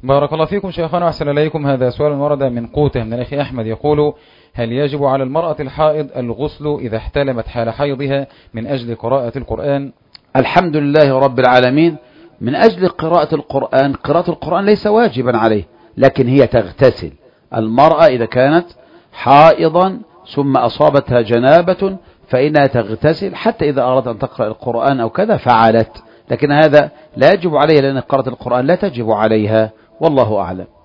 بارك الله فيكم شيخنا وأحسن إليكم. هذا سؤال ورد من قوته من الأخ أحمد يقول: هل يجب على المرأة الحائض الغسل إذا احتلمت حال حيضها من أجل قراءة القرآن؟ الحمد لله رب العالمين. من أجل قراءة القرآن، قراءة القرآن ليس واجبا عليه، لكن هي تغتسل. المرأة إذا كانت حائضا ثم أصابتها جنابة فإنها تغتسل، حتى إذا أردت أن تقرأ القرآن أو كذا فعلت، لكن هذا لا يجب عليها، لأن قراءة القرآن لا تجب عليها، والله أعلم.